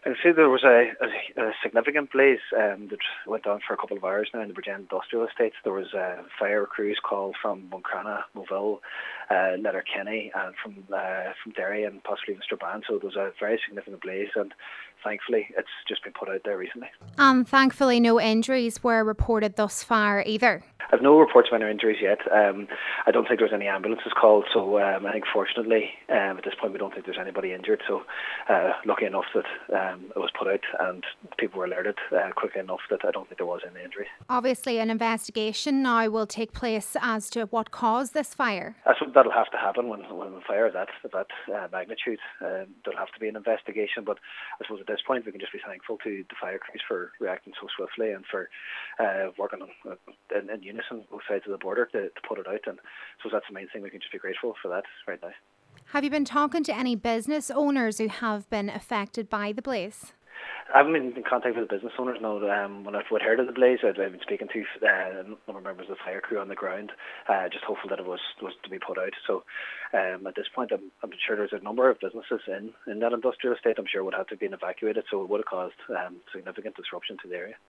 I see there was a significant blaze that went on for a couple of hours now in the Bridgend Industrial Estates. There was fire crews called from Buncrana, Moville, Letterkenny, and from Derry and possibly even Strabane. So there was a very significant blaze, and thankfully it's just been put out there recently. Thankfully no injuries were reported thus far either. I've no reports of any injuries yet. I don't think there's any ambulances called, so I think fortunately at this point we don't think there's anybody injured. So lucky enough that it was put out and people were alerted quickly enough that I don't think there was any injury. Obviously an investigation now will take place as to what caused this fire. That'll have to happen when a fire is that magnitude. There'll have to be an investigation, but I suppose at this point we can just be thankful to the fire crews for reacting so swiftly and for working in unison both sides of the border to put it out, and so that's the main thing. We can just be grateful for that right now. Have you been talking to any business owners who have been affected by the blaze? I haven't been in contact with the business owners, no. When I've heard of the blaze, I've been speaking to a number of members of the fire crew on the ground, just hopeful that it was to be put out. So at this point, I'm sure there's a number of businesses in that industrial estate I'm sure would have to be evacuated, so it would have caused significant disruption to the area.